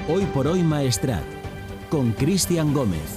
Hoy por hoy Maestrat, con Cristian Gómez.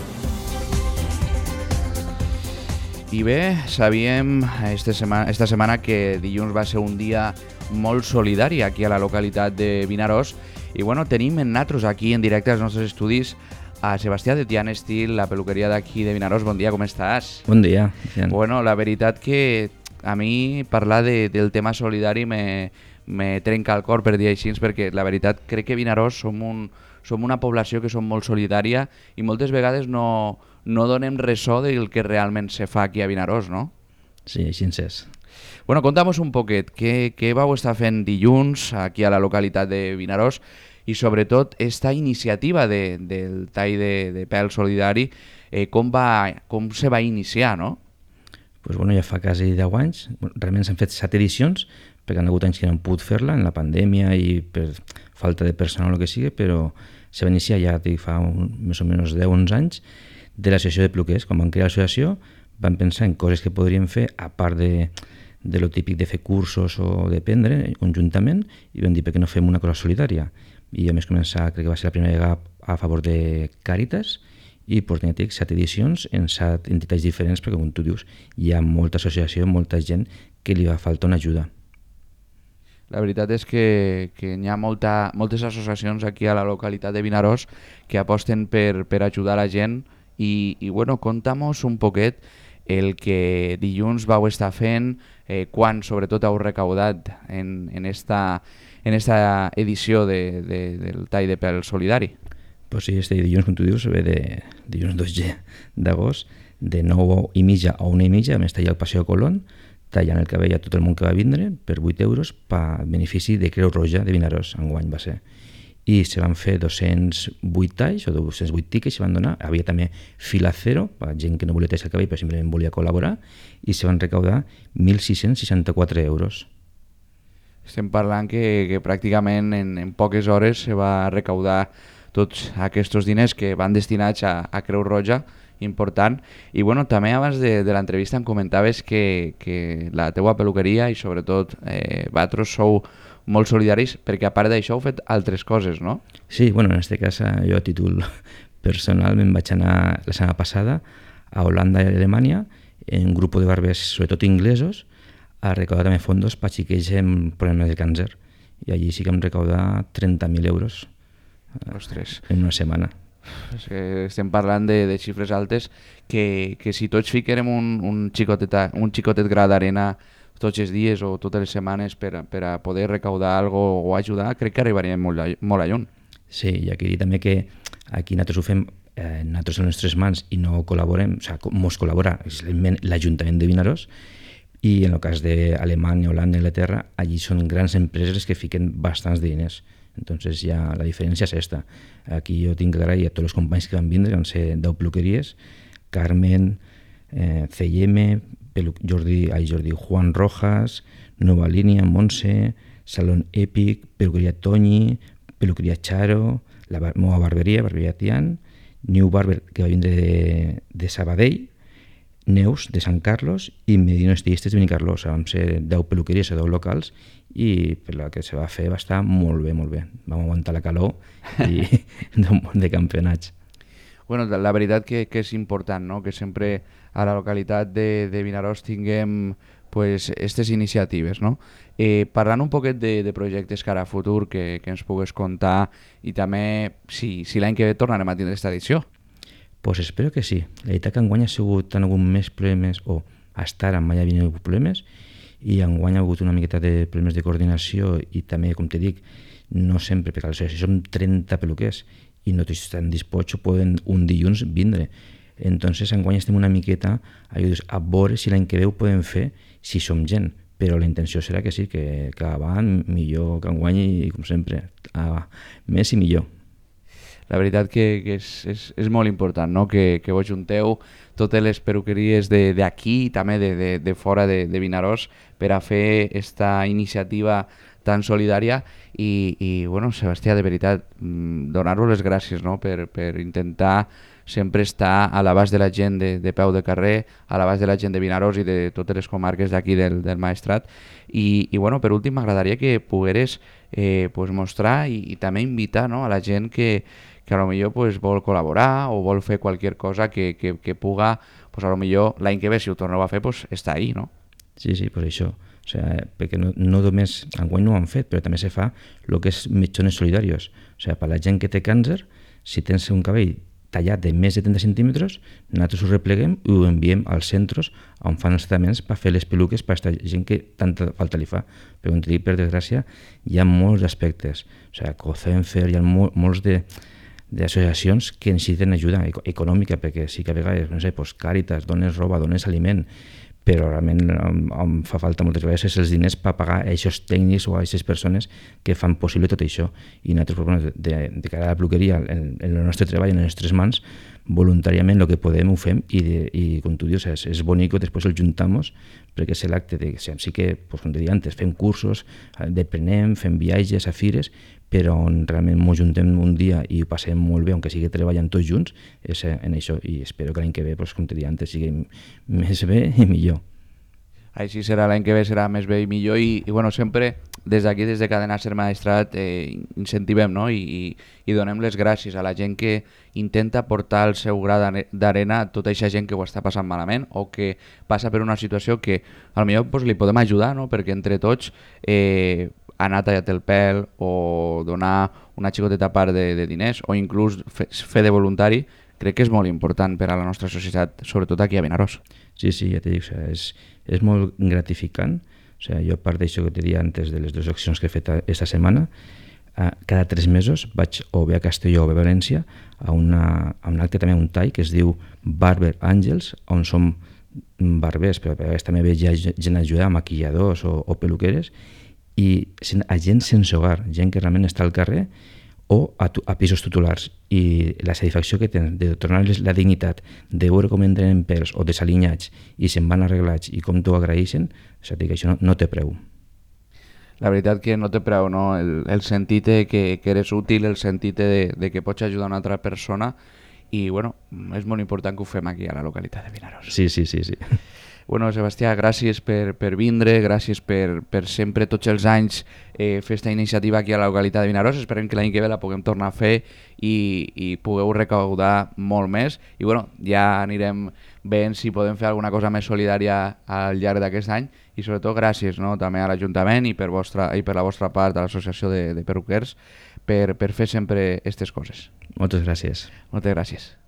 I bé, sabíem esta setmana que dilluns va ser un dia molt solidari aquí a la localitat de Vinaròs i bueno, tenim en nosaltres aquí en directe als nostres estudis a Sebastià de Tian Estil, la peluqueria d'aquí de Vinaròs. Bon dia, com estàs? Bon dia. Bien. Bueno, la veritat que a mi parlar del tema solidari me trenca el cor, per dir així, perquè la veritat crec que Vinaròs som una població que som molt solidària i moltes vegades no donem ressò del que realment se fa aquí a Vinaròs, no? Sí, així és. Bueno, conta'm un poquet, què vau estar fent dilluns aquí a la localitat de Vinaròs i sobretot esta iniciativa del tall de pèl solidari, com se va iniciar, no? Pues bueno, ja fa quasi 10 anys. Realment s'han fet 7 edicions, perquè han hagut anys que no han pogut fer-la, en la pandèmia i per falta de personal o el que sigui, però se va iniciar ja fa més o menys 10-11 anys de l'associació de peluquers. Quan van crear l'associació van pensar en coses que podríem fer a part de lo típic de fer cursos o d'aprendre conjuntament i vam dir per què no fem una cosa solidària. I a més començar, crec que va ser la primera vegada a favor de Càritas i portem 7 edicions en 7 entitats diferents perquè, com tu dius, hi ha molta associació, molta gent que li va faltar una ajuda. La veritat és que hi ha moltes associacions aquí a la localitat de Vinaròs que aposten per ajudar la gent i bueno, conta'm-nos un poquet el que dilluns vau estar fent, quan sobretot heu recaudat en esta edició del tall de pèl solidari. Pues sí, este dilluns, com tu dius, ve de dilluns 12 d'agost, de 9:30 a 1:30, vam estar allà al Paseo Colón, tallant el cabell a tot el món que va vindre per 8 euros per benefici de Creu Roja de Vinaròs, enguany va ser. I se van fer 208 talls o 208 tickets, se van donar. Havia també fila cero, per gent que no volia tallar el cabell però simplement volia col·laborar, i se van recaudar 1.664 euros. Estem parlant que pràcticament en poques hores se va recaudar tots aquests diners que van destinats a Creu Roja, important. I bueno, també abans de l'entrevista em comentaves que la teua peluqueria i sobretot vosaltres sou molt solidaris perquè a part d'això heu fet altres coses, no? Sí, bueno, en este cas jo a títol personal me'n vaig anar la setmana passada a Holanda i Alemanya en un grup de barbers, sobretot inglesos, a recaudar també fondos per xiquets amb problemes de càncer. I allí sí que hem recaudat 30.000 euros. Ostres. En una setmana. És que estem parlant de xifres altes que si tots fiquem un xicotet gra d'arena tots els dies o totes les setmanes per a poder recaudar algo o ajudar, crec que arribaríem molt a lluny. Sí, i aquí també que aquí nosaltres ho fem nosaltres a les nostres mans i no col·laborem, o sigui, mos col·labora l'Ajuntament de Vinaròs, i en el cas d'Alemanya, Holanda i Anglaterra, allí són grans empreses que fiquen bastants diners. Entonces ja la diferència és esta. Aquí jo tinc que agrair a tots els companys que van vindre, que van ser 10 peluqueries, Carmen, CM, Jordi, Juan Rojas, Nova Línia, Montse, Salón Epic, peluqueria Toñi, peluqueria Charo, la meva barberia Tian, New Barber, que va vindre de Sabadell, Neus, de Sant Carlos, i Medina Estilistes de Benicarló. Vam ser 10 peluqueries a 10 locals i per la que se va fer va estar molt bé, molt bé. Vam aguantar la calor i d'un munt de campionats. Bueno, la veritat que és important, no? Que sempre a la localitat de Vinaròs tinguem aquestes iniciatives, no? Parlant un poquet de projectes cara a futur que ens pugues contar i també si l'any que ve tornarem a tindre aquesta edició. Pues espero que sí. La veritat que enguany ha sigut tan hagut més problemes, o hasta ara mai havia hagut problemes, i enguany ha hagut una miqueta de problemes de coordinació i també, com te dic, no sempre, perquè si som 30 peluquers i no tots estan disposats o poden un dilluns vindre. Entonces enguany estem una miqueta a veure si l'any que ve ho podem fer si som gent, però la intenció serà que sí, que avant millor que enguany i com sempre, més i millor. La veritat que és molt important, no? Que vos junteu totes les peluqueries d'aquí i també de fora de Vinaròs per a fer aquesta iniciativa tan solidària i bueno, Sebastià, de veritat, donar-vos les gràcies, no? per intentar sempre està a l'abast de la gent de peu de carrer, a l'abast de la gent de Vinaròs i de totes les comarques d'aquí del Maestrat. I bueno, per últim m'agradaria que pogueres pues mostrar i també invitar, no, a la gent que a lo millor pues vol col·laborar o vol fer qualsevol cosa que puga, pues a lo millor l'any que ve, si ho torneu a fer, pues està ahí, no? Sí, pues això. O sea, perquè no només, enguany no ho han fet, però també se fa el que és mitjones solidarios. O sea, per la gent que té càncer, si tens un cabell tallat de més de 30 centímetres, nosaltres ho repleguem i ho enviem als centres on fan els tractaments per fer les peluques per aquesta gent que tanta falta li fa. Però com t'he dit, per desgràcia, hi ha molts aspectes. O sea, Cocenfer, hi ha molts d'associacions que necessiten ajuda econòmica, perquè sí que a vegades, no sé, pues, Càritas, dones roba, dones aliment, però realment em fa falta moltes vegades els diners per pagar a aquests tècnics o a aquestes persones que fan possible tot això. I nosaltres, de cara a la peluqueria, en el nostre treball, en les nostres mans, voluntàriament el que podem ho fem i com tu dius, és bonic, després el juntamos, perquè és l'acte de, sí que, com te deia antes, fem cursos, deprenem, fem viatges a fires, però on realment ens juntem un dia i ho passem molt bé, aunque sigui treballant tots junts, és en això, i espero que l'any que ve, com te deia antes, sigui més bé i millor. Així serà, l'any que ve serà més bé i millor i bueno, sempre des d'aquí, des de Cadena Ser Maestrat, incentivem, no? I donem les gràcies a la gent que intenta portar el seu gra d'arena a tota aquesta gent que ho està passant malament o que passa per una situació que potser pues, li podem ajudar, no? Perquè entre tots anar tallat el pèl o donar una xicoteta part de diners o inclús fer de voluntari, crec que és molt important per a la nostra societat, sobretot aquí a Vinaròs. Sí, ja t'he dit, és molt gratificant. O sea, jo, a part d'això que t'he dit antes de les dues accions que he fet aquesta setmana, cada 3 mesos vaig o bé a Castelló o bé a València a un acte també, un tall que es diu Barber Angels, on som barbers, però a vegades també veig gent a ajudar, maquilladors o peluqueres, i a gent sense hogar, gent que realment està al carrer o a pisos titulars, i la satisfacció que tenen de tornar-los la dignitat, de veure com entren pèls o desalinyats i se'n van arreglats i com t'ho agraeixen, és a dir, que això no té preu. La veritat que no té preu, no? El sentit que eres útil, el sentit de que pots ajudar una altra persona i bueno, és molt important que ho fem aquí a la localitat de Vinaròs. Sí. Bueno, Sebastià, gràcies per vindre, gràcies per sempre, tots els anys, fer aquesta iniciativa aquí a la localitat de Vinaròs. Esperem que l'any que ve la puguem tornar a fer i pugueu recaudar molt més. I bueno, ja anirem veient si podem fer alguna cosa més solidària al llarg d'aquest any. I sobretot gràcies, no? També a l'Ajuntament i per la vostra part, a l'Associació de Perruquers, per fer sempre aquestes coses. Moltes gràcies. Moltes gràcies.